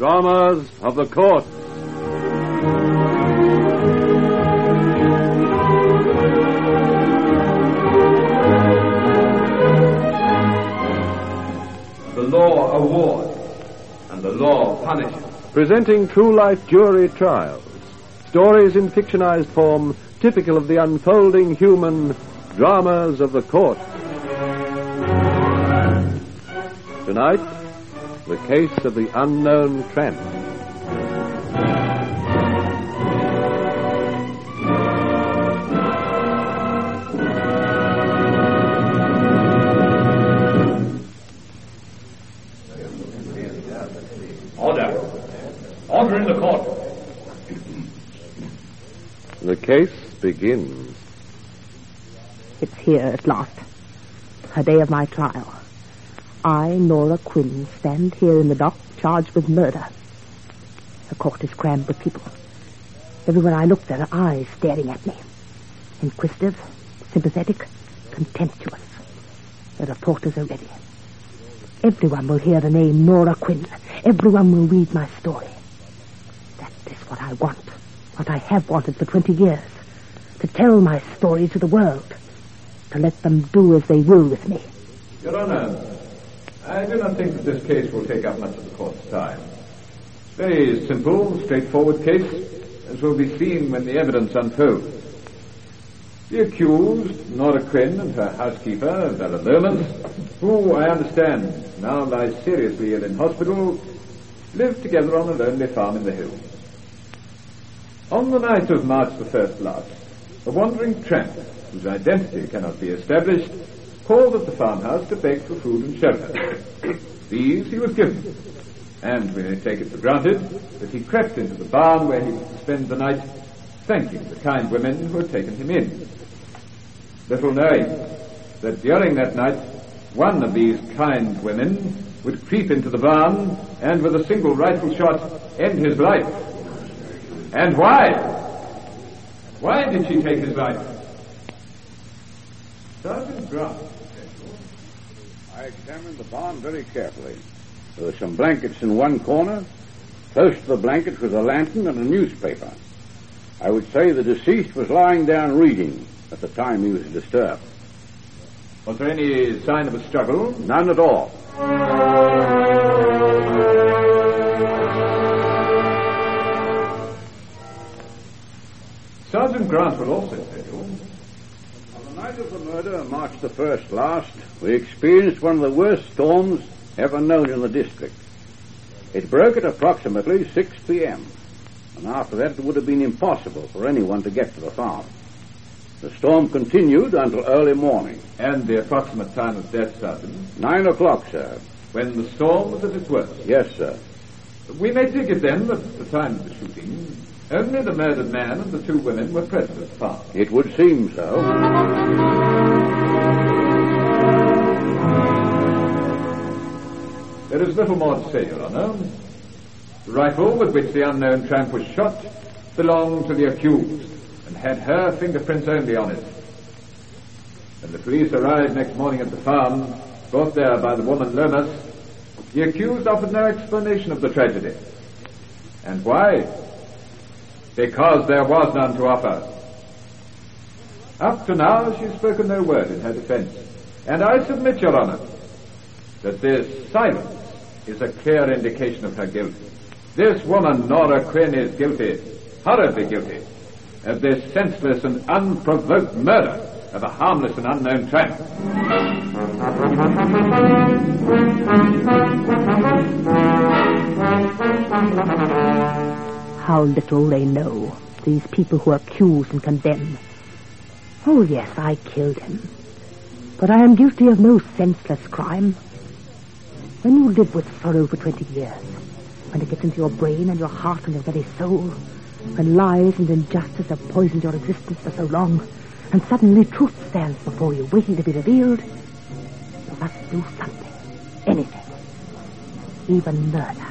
Dramas of the Court. The law awards and the law punishes. Presenting true-life jury trials. Stories in fictionized form, typical of the unfolding human dramas of the court. Tonight, the case of the unknown tramp. Order in the court. The case begins. It's here at last. A day of my trial. I, Nora Quinn, stand here in the dock charged with murder. The court is crammed with people. Everywhere I look, there are eyes staring at me. Inquisitive, sympathetic, contemptuous. The reporters are ready. Everyone will hear the name Nora Quinn. Everyone will read my story. That is what I want. What I have wanted for 20 years. To tell my story to the world. To let them do as they will with me. Your Honor, I do not think that this case will take up much of the court's time. Very simple, straightforward case, as will be seen when the evidence unfolds. The accused, Nora Quinn, and her housekeeper, Vera Lomas, who, I understand, now lies seriously ill in hospital, lived together on a lonely farm in the hills. On the night of March the 1st last, a wandering tramp, whose identity cannot be established, called at the farmhouse to beg for food and shelter. These he was given, and we may take it for granted that he crept into the barn where he was to spend the night, thanking the kind women who had taken him in. Little knowing that during that night, one of these kind women would creep into the barn and with a single rifle shot end his life. And why? Why did she take his life? Sergeant Grant. I examined the barn very carefully. There were some blankets in one corner. Close to the blankets was a lantern and a newspaper. I would say the deceased was lying down reading at the time he was disturbed. Was there any sign of a struggle? None at all. Sergeant Grant will also tell you. On the night of the murder, March the 1st last, we experienced one of the worst storms ever known in the district. It broke at approximately 6 p.m., and after that it would have been impossible for anyone to get to the farm. The storm continued until early morning. And the approximate time of death, Sergeant? 9 o'clock, sir. When the storm was at its worst? Yes, sir. We may take it then that at the time of the shooting, only the murdered man and the two women were present at the farm. It would seem so. There is little more to say, Your Honor. The rifle with which the unknown tramp was shot belonged to the accused and had her fingerprints only on it. When the police arrived next morning at the farm, brought there by the woman Lomas, the accused offered no explanation of the tragedy. And why? Because there was none to offer. Up to now, she's spoken no word in her defense. And I submit, Your Honor, that this silence is a clear indication of her guilt. This woman, Nora Quinn, is guilty, horribly guilty, of this senseless and unprovoked murder of a harmless and unknown tramp. How little they know, these people who accuse and condemn. Oh, yes, I killed him. But I am guilty of no senseless crime. When you live with sorrow for 20 years, when it gets into your brain and your heart and your very soul, when lies and injustice have poisoned your existence for so long, and suddenly truth stands before you, waiting to be revealed, you must do something, anything, even murder.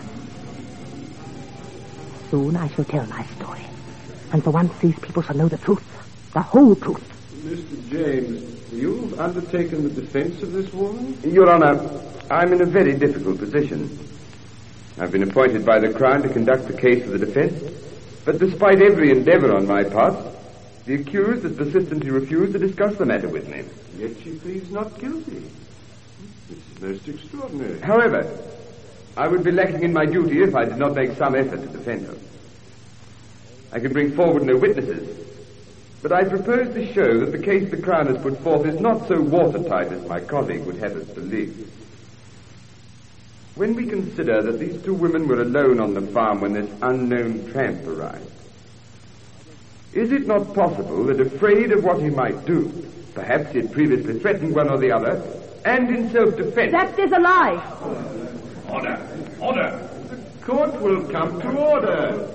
Soon I shall tell my story, and for once these people shall know the truth, the whole truth. Mr. James, you've undertaken the defense of this woman? Your Honor, I'm in a very difficult position. I've been appointed by the Crown to conduct the case of the defense, but despite every endeavor on my part, the accused has persistently refused to discuss the matter with me. Yet she pleads not guilty. It's most extraordinary. However, I would be lacking in my duty if I did not make some effort to defend her. I can bring forward no witnesses, but I propose to show that the case the Crown has put forth is not so watertight as my colleague would have us believe. When we consider that these two women were alone on the farm when this unknown tramp arrived, is it not possible that, afraid of what he might do, perhaps he had previously threatened one or the other, and in self-defense... That is a lie! Order! Order! The court will come to order.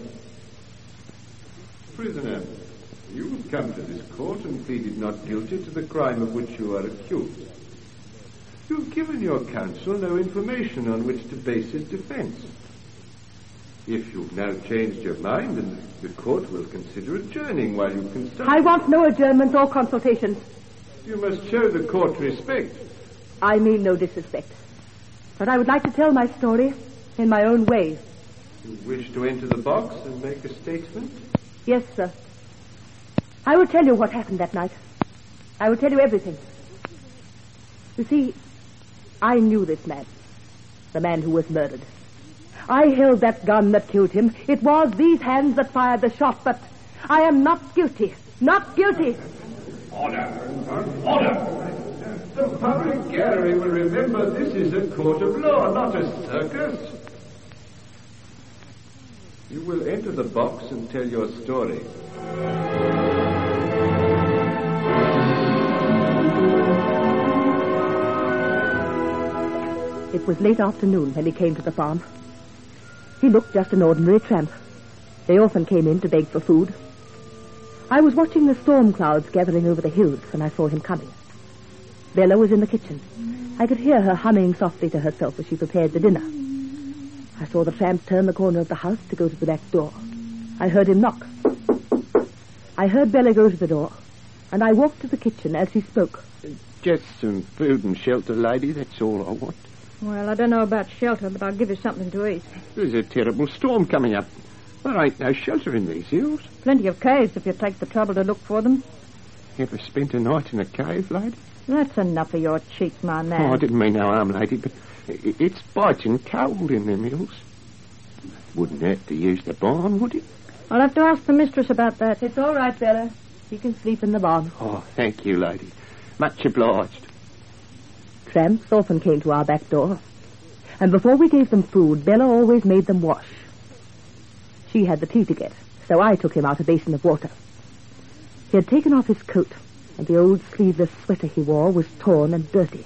Prisoner, you have come to this court and pleaded not guilty to the crime of which you are accused. You've given your counsel no information on which to base his defense. If you've now changed your mind, then the court will consider adjourning while you consult. I want no adjournment or consultation. You must show the court respect. I mean no disrespect. But I would like to tell my story in my own way. You wish to enter the box and make a statement? Yes, sir. I will tell you what happened that night. I will tell you everything. You see, I knew this man, the man who was murdered. I held that gun that killed him. It was these hands that fired the shot, but I am not guilty. Not guilty. Order! Order! The public gallery will remember this is a court of law, not a circus. You will enter the box and tell your story. It was late afternoon when he came to the farm. He looked just an ordinary tramp. They often came in to beg for food. I was watching the storm clouds gathering over the hills when I saw him coming. Bella was in the kitchen. I could hear her humming softly to herself as she prepared the dinner. I saw the tramp turn the corner of the house to go to the back door. I heard him knock. I heard Bella go to the door, and I walked to the kitchen as he spoke. Just some food and shelter, lady, that's all I want. Well, I don't know about shelter, but I'll give you something to eat. There's a terrible storm coming up. There ain't no shelter in these hills. Plenty of caves if you take the trouble to look for them. Ever spent a night in a cave, lady? That's enough of your cheek, my man. Oh, I didn't mean no harm, lady, but it's biting cold in them hills. Wouldn't hurt to use the barn, would it? I'll have to ask the mistress about that. It's all right, Bella. You can sleep in the barn. Oh, thank you, lady. Much obliged. Tramps often came to our back door. And before we gave them food, Bella always made them wash. She had the tea to get, so I took him out a basin of water. He had taken off his coat, and the old sleeveless sweater he wore was torn and dirty.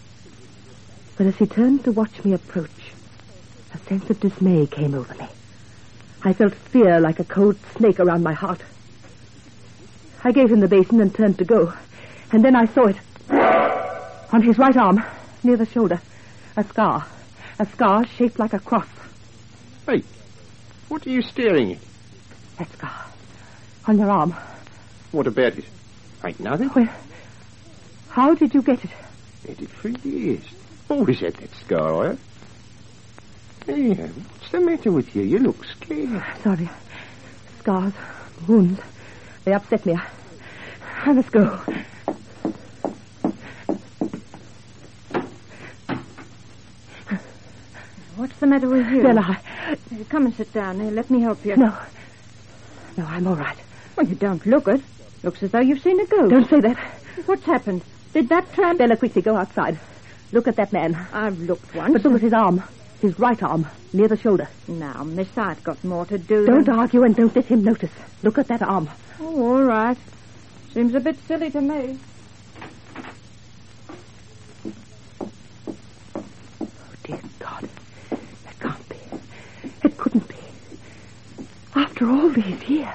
But as he turned to watch me approach, a sense of dismay came over me. I felt fear like a cold snake around my heart. I gave him the basin and turned to go, and then I saw it. On his right arm, near the shoulder, a scar shaped like a cross. Hey, what are you staring at? That scar, on your arm. What about it? Ain't nothing. Well, how did you get it? Had it for years. Always had that scar, I have. Hey, what's the matter with you? You look scared. Sorry. Scars, wounds, they upset me. I must go. What's the matter with you? Bella, Come and sit down. Let me help you. No, I'm all right. Well, you don't look it. Looks as though you've seen a ghost. Don't say that. What's happened? Did that tramp... Bella, quickly, go outside. Look at that man. I've looked once. But look at his arm. His right arm, near the shoulder. Now, miss, I've got more to do. Don't argue and don't let him notice. Look at that arm. Oh, all right. Seems a bit silly to me. Oh, dear God. That can't be. It couldn't be. After all these years.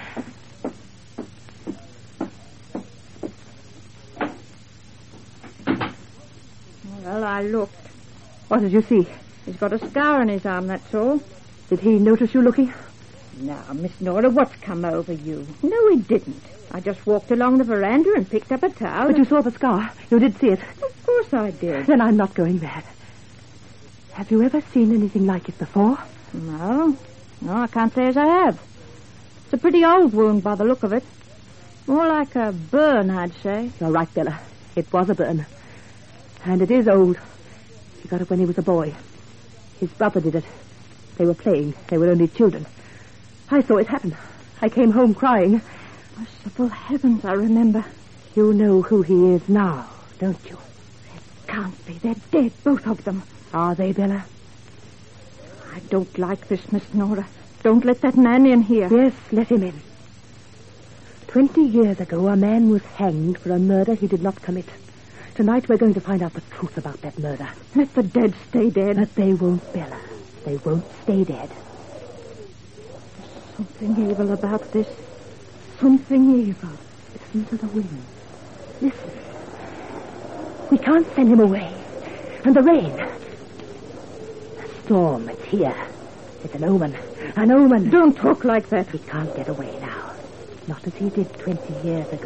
Well, I looked. What did you see? He's got a scar on his arm, that's all. Did he notice you looking? Now, Miss Nora, what's come over you? No, he didn't. I just walked along the veranda and picked up a towel. But you saw the scar. You did see it. Of course I did. Then I'm not going mad. Have you ever seen anything like it before? No, I can't say as I have. It's a pretty old wound by the look of it. More like a burn, I'd say. You're right, Bella. It was a burn. And it is old. He got it when he was a boy. His brother did it. They were playing. They were only children. I saw it happen. I came home crying. Merciful heavens, I remember. You know who he is now, don't you? It can't be. They're dead, both of them. Are they, Bella? I don't like this, Miss Nora. Don't let that man in here. Yes, let him in. 20 years ago, a man was hanged for a murder he did not commit. Tonight, we're going to find out the truth about that murder. Let the dead stay dead. But they won't, Bella. They won't stay dead. There's something evil about this. Something evil. Listen to the wind. Listen. We can't send him away. And the rain. The storm, it's here. It's an omen. An omen. Don't talk like that. He can't get away now. Not as he did 20 years ago.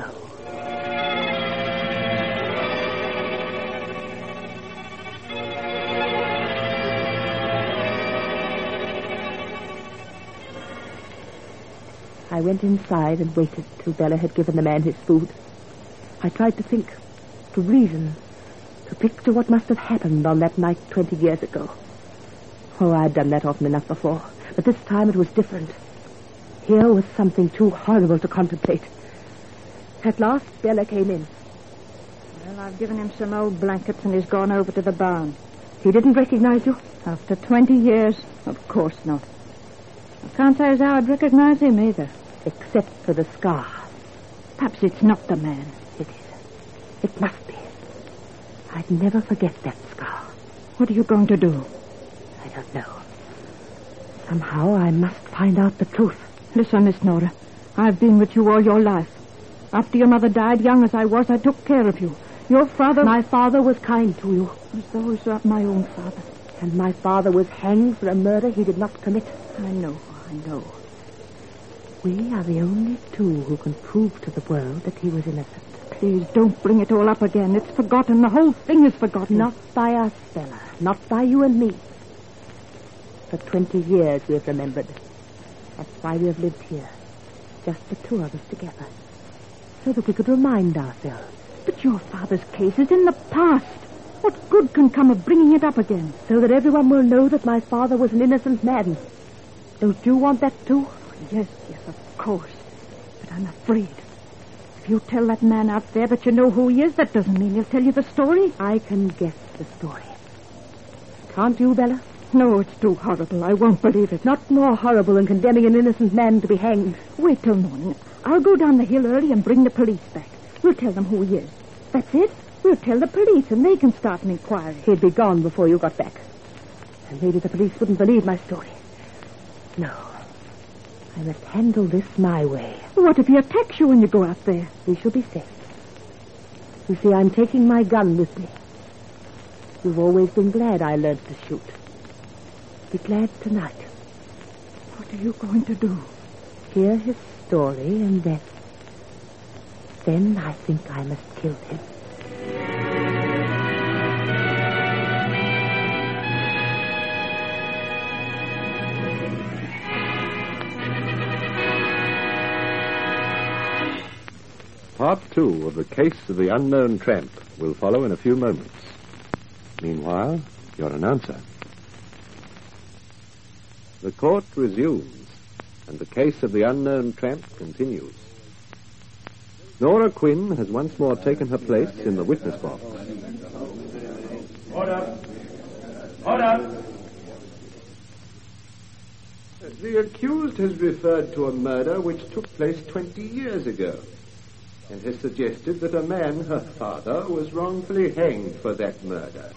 I went inside and waited till Bella had given the man his food. I tried to think, to reason, to picture what must have happened on that night 20 years ago. Oh, I'd done that often enough before, but this time it was different. Here was something too horrible to contemplate. At last, Bella came in. Well, I've given him some old blankets and he's gone over to the barn. He didn't recognize you? After 20 years? Of course not. I can't say as how I'd recognize him either. Except for the scar. Perhaps it's not the man. It is. It must be. I'd never forget that scar. What are you going to do? I don't know. Somehow I must find out the truth. Listen, Miss Nora. I've been with you all your life. After your mother died, young as I was, I took care of you. Your father... My father was kind to you. As though he was my own father. And my father was hanged for a murder he did not commit. I know. We are the only two who can prove to the world that he was innocent. Please, don't bring it all up again. It's forgotten. The whole thing is forgotten. Not by us, Bella. Not by you and me. For 20 years we have remembered. That's why we have lived here. Just the two of us together. So that we could remind ourselves. But your father's case is in the past. What good can come of bringing it up again? So that everyone will know that my father was an innocent man. Don't you want that too? Yes, of course. But I'm afraid. If you tell that man out there that you know who he is, that doesn't mean he'll tell you the story. I can guess the story. Can't you, Bella? No, it's too horrible. I won't believe it. Not more horrible than condemning an innocent man to be hanged. Wait till morning. I'll go down the hill early and bring the police back. We'll tell them who he is. That's it. We'll tell the police and they can start an inquiry. He'd be gone before you got back. And maybe the police wouldn't believe my story. No. I must handle this my way. What if he attacks you when you go out there? We shall be safe. You see, I'm taking my gun with me. You've always been glad I learned to shoot. Be glad tonight. What are you going to do? Hear his story and then I think I must kill him. Part 2 of The Case of the Unknown Tramp will follow in a few moments. Meanwhile, your announcer. The court resumes, and the case of the unknown tramp continues. Nora Quinn has once more taken her place in the witness box. Order! Order! The accused has referred to a murder which took place 20 years ago, and has suggested that a man, her father, was wrongfully hanged for that murder.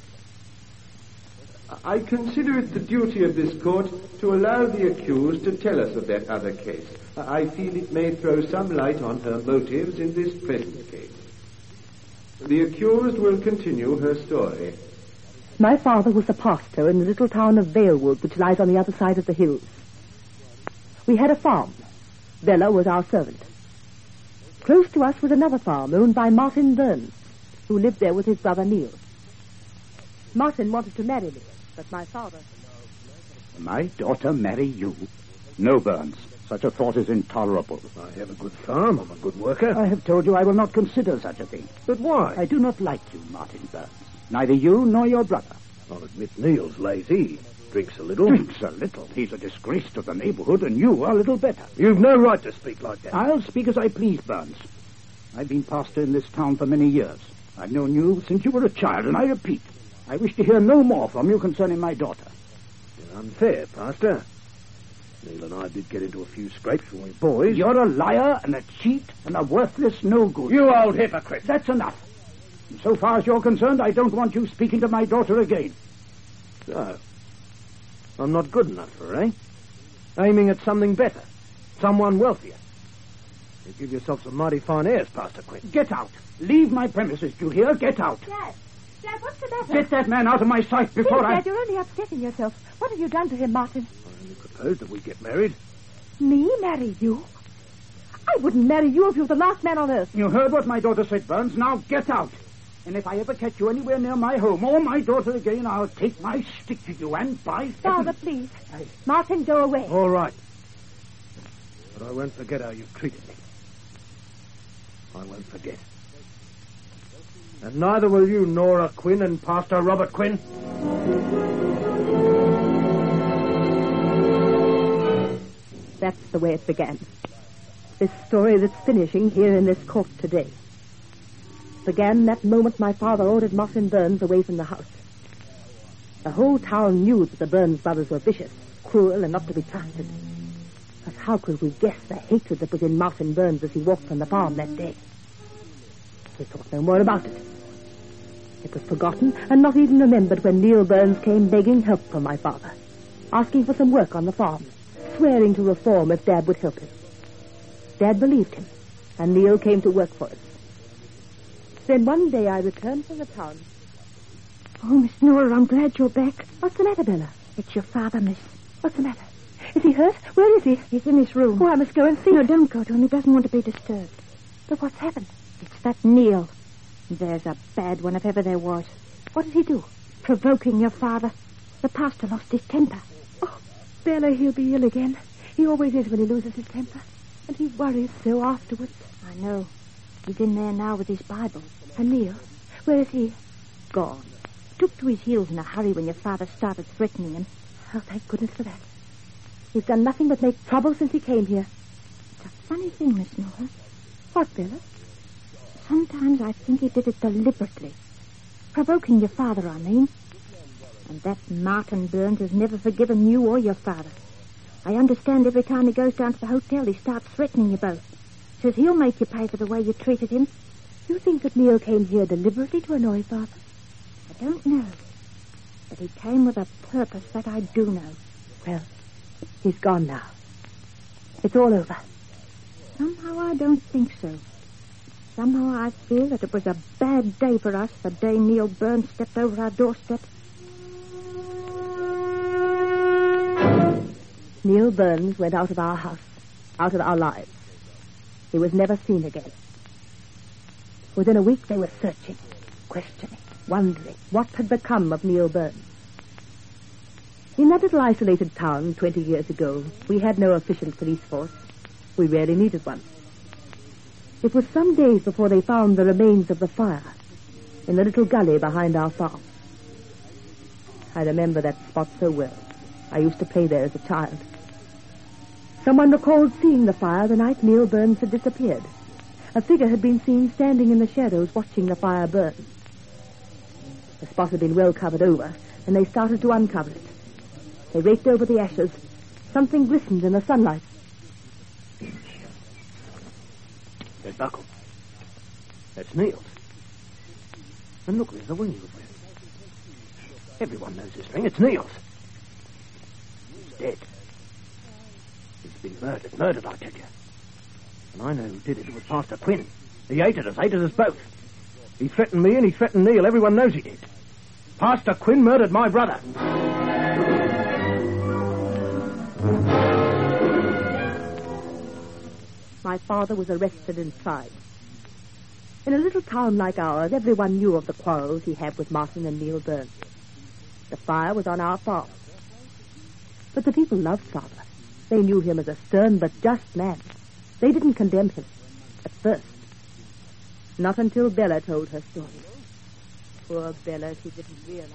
I consider it the duty of this court to allow the accused to tell us of that other case. I feel it may throw some light on her motives in this present case. The accused will continue her story. My father was a pastor in the little town of Valewood, which lies on the other side of the hills. We had a farm. Bella was our servant. Close to us was another farm owned by Martin Burns, who lived there with his brother Neil. Martin wanted to marry me, But my father... My daughter marry you? No, Burns. Such a thought is intolerable. I have a good farm. I'm a good worker. I have told you I will not consider such a thing. But why? I do not like you, Martin Burns. Neither you nor your brother. I'll admit Neil's lazy. Drinks a little. Drinks a little? He's a disgrace to the neighborhood, and you are a little better. You've no right to speak like that. I'll speak as I please, Burns. I've been pastor in this town for many years. I've known you since you were a child, and I repeat, I wish to hear no more from you concerning my daughter. You're unfair, Pastor. Neil and I did get into a few scrapes when we were boys. You're a liar and a cheat and a worthless no-good. You old hypocrite. That's enough. And so far as you're concerned, I don't want you speaking to my daughter again. So, I'm not good enough for her, eh? Aiming at something better. Someone wealthier. You give yourself some mighty fine airs, Pastor Quinn. Get out. Leave my premises, do you hear? Get out. Dad, what's the matter? Get that man out of my sight before Dad, you're only upsetting yourself. What have you done to him, Martin? I only proposed that we get married. Me marry you? I wouldn't marry you if you were the last man on earth. You heard what my daughter said, Burns. Now get out. And if I ever catch you anywhere near my home or my daughter again, I'll take my stick to you and by Father, please. Martin, go away. All right. But I won't forget how you've treated me. I won't forget. And neither will you, Nora Quinn and Pastor Robert Quinn. That's the way it began. This story that's finishing here in this court today. Began that moment my father ordered Martin Burns away from the house. The whole town knew that the Burns brothers were vicious, cruel, and not to be trusted. But how could we guess the hatred that was in Martin Burns as he walked on the farm that day? We thought no more about it. It was forgotten and not even remembered when Neil Burns came begging help from my father, asking for some work on the farm, swearing to reform if Dad would help him. Dad believed him, and Neil came to work for us. Then one day I returned from the town. Oh, Miss Nora, I'm glad you're back. What's the matter, Bella? It's your father, miss. What's the matter? Is he hurt? Where is he? He's in his room. Oh, I must go and see. No, don't go to him. He doesn't want to be disturbed. But what's happened? It's that Neil. There's a bad one if ever there was. What did he do? Provoking your father. The pastor lost his temper. Oh, Bella, he'll be ill again. He always is when he loses his temper. And he worries so afterwards. I know. He's in there now with his Bible. And Neil, where is he? Gone. Took to his heels in a hurry when your father started threatening him. Oh, thank goodness for that. He's done nothing but make trouble since he came here. It's a funny thing, Miss Nora. What, Bella? Sometimes I think he did it deliberately. Provoking your father, I mean. And that Martin Burns has never forgiven you or your father. I understand every time he goes down to the hotel, he starts threatening you both. Says he'll make you pay for the way you treated him. You think that Neil came here deliberately to annoy Father? I don't know. But he came with a purpose, that I do know. Well, he's gone now. It's all over. Somehow I don't think so. Somehow I feel that it was a bad day for us the day Neil Burns stepped over our doorstep. Neil Burns went out of our house, out of our lives. He was never seen again. Within a week they were searching, questioning, wondering what had become of Neil Burns. In that little isolated town 20 years ago, we had no official police force. We rarely needed one. It was some days before they found the remains of the fire in the little gully behind our farm. I remember that spot so well. I used to play there as a child. Someone recalled seeing the fire the night Neil Burns had disappeared. A figure had been seen standing in the shadows watching the fire burn. The spot had been well covered over, and they started to uncover it. They raked over the ashes. Something glistened in the sunlight. There's Buckle. That's Neil's. And look, there's the wing of it. Everyone knows this ring. It's Neil's. He's dead. He's been murdered, I tell you. And I know who did it. It was Pastor Quinn. He hated us both. He threatened me and he threatened Neil. Everyone knows he did. Pastor Quinn murdered my brother. My father was arrested and tried. In a little town like ours, everyone knew of the quarrels he had with Martin and Neil Burns. The fire was on our farm. But the people loved Father. They knew him as a stern but just man. They didn't condemn him at first. Not until Bella told her story. Poor Bella, she didn't realize.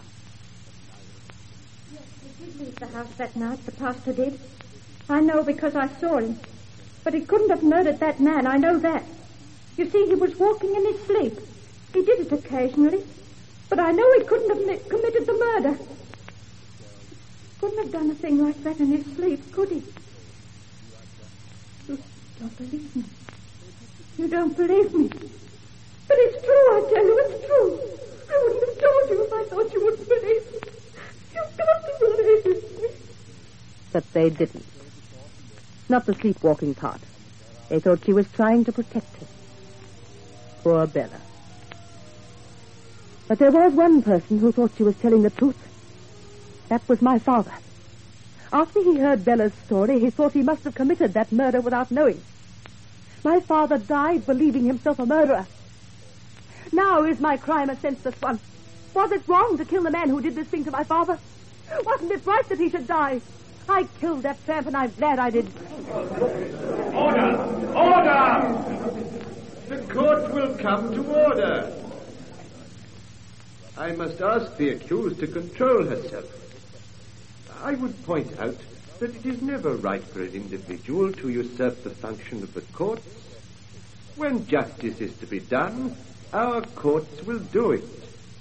Yes, he did leave the house that night, the pastor did. I know because I saw him. But he couldn't have murdered that man, I know that. You see, he was walking in his sleep. He did it occasionally. But I know he couldn't have committed the murder. Couldn't have done a thing like that in his sleep, could he? You don't believe me. You don't believe me. But it's true, I tell you, it's true. I wouldn't have told you if I thought you wouldn't believe me. You've got to believe me. But they didn't. Not the sleepwalking part. They thought she was trying to protect him. Poor Bella. But there was one person who thought she was telling the truth. That was my father. After he heard Bella's story, he thought he must have committed that murder without knowing. My father died believing himself a murderer. Now is my crime a senseless one? Was it wrong to kill the man who did this thing to my father? Wasn't it right that he should die? I killed that tramp, and I'm glad I did. Order! Order! The court will come to order. I must ask the accused to control herself. I would point out that it is never right for an individual to usurp the function of the courts. When justice is to be done, our courts will do it.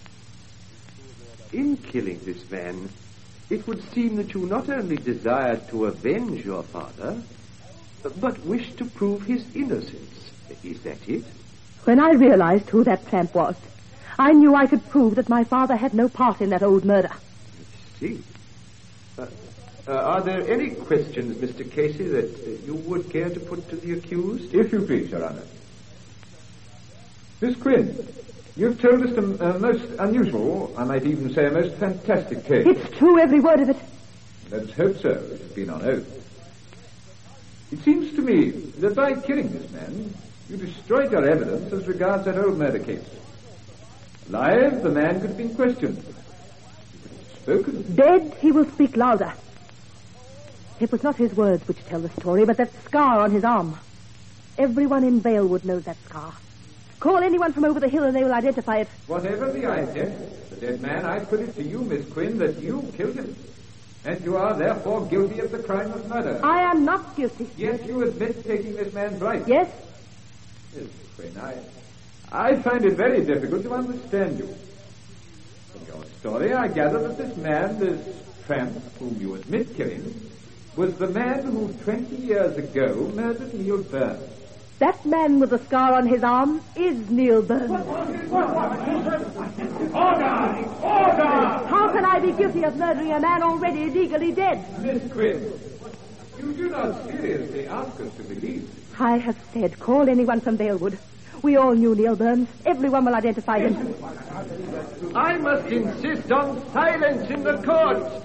In killing this man, it would seem that you not only desired to avenge your father, but wished to prove his innocence. Is that it? When I realized who that tramp was, I knew I could prove that my father had no part in that old murder. I see. Are there any questions, Mr. Casey, that you would care to put to the accused? If you please, Your Honor. Miss Quinn, you've told us a most unusual, I might even say a most fantastic tale. It's true, every word of it. Let's hope so. It has been on oath. It seems to me that by killing this man, you destroyed your evidence as regards that old murder case. Alive, the man could have been questioned. He could have spoken. Dead, he will speak louder. It was not his words which tell the story, but that scar on his arm. Everyone in Valewood knows that scar. Call anyone from over the hill and they will identify it. Whatever the ident, the dead man, I put it to you, Miss Quinn, that you killed him. And you are therefore guilty of the crime of murder. I am not guilty. Yet you admit taking this man's life. Yes. Miss Quinn, I find it very difficult to understand you. From your story, I gather that this man, this tramp, whom you admit killing, was the man who 20 years ago murdered Neil Burns. That man with the scar on his arm is Neil Burns. Order! Order! How can I be guilty of murdering a man already legally dead? Miss Quinn, you do not seriously ask us to believe. I have said, call anyone from Valewood. We all knew Neil Burns. Everyone will identify him. I must insist on silence in the court.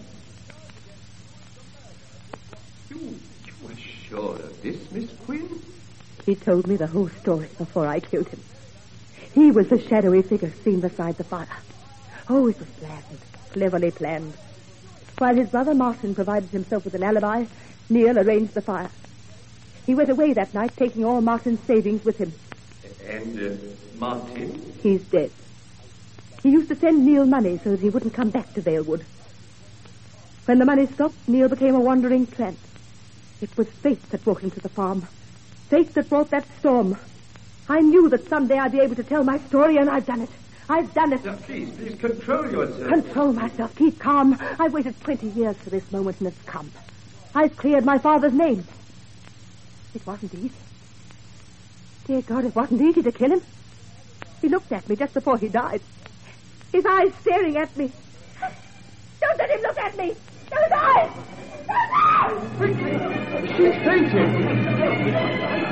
You are sure of this, Miss Quinn? He told me the whole story before I killed him. He was the shadowy figure seen beside the fire. Oh, it was planned, cleverly planned. While his brother Martin provided himself with an alibi, Neil arranged the fire. He went away that night, taking all Martin's savings with him. And Martin? He's dead. He used to send Neil money so that he wouldn't come back to Valewood. When the money stopped, Neil became a wandering tramp. It was fate that brought him to the farm. Fate that brought that storm. I knew that someday I'd be able to tell my story, and I've done it. I've done it. Now, please control yourself. Control myself. Keep calm. I've waited 20 years for this moment, and it's come. I've cleared my father's name. It wasn't easy. Dear God, it wasn't easy to kill him. He looked at me just before he died. His eyes staring at me. Don't let him look at me. Those eyes! Those eyes! Quickly! She's fainting!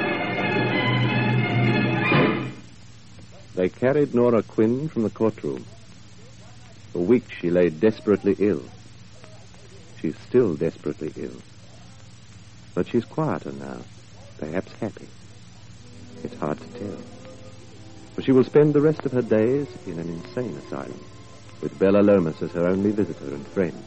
They carried Nora Quinn from the courtroom. For weeks she lay desperately ill. She's still desperately ill. But she's quieter now, perhaps happy. It's hard to tell. For she will spend the rest of her days in an insane asylum. with Bella Lomas as her only visitor and friend.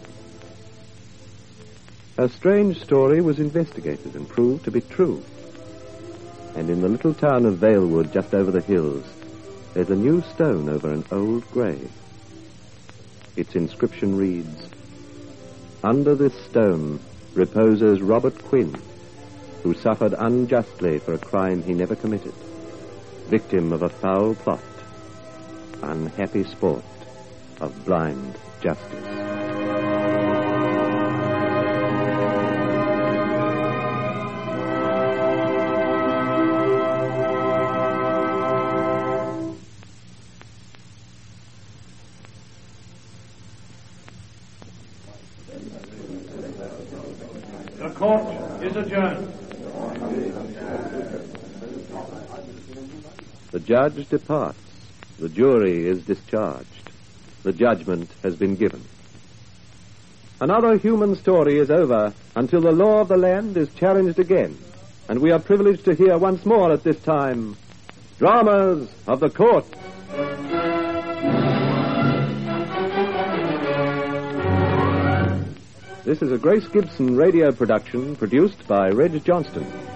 Her strange story was investigated and proved to be true. And in the little town of Valewood, just over the hills, there's a new stone over an old grave. Its inscription reads, "Under this stone reposes Robert Quinn, who suffered unjustly for a crime he never committed, victim of a foul plot, unhappy sport of blind justice." The court is adjourned. The judge departs. The jury is discharged. The judgment has been given. Another human story is over until the law of the land is challenged again, and we are privileged to hear once more at this time, Dramas of the Court. This is a Grace Gibson radio production produced by Reg Johnston.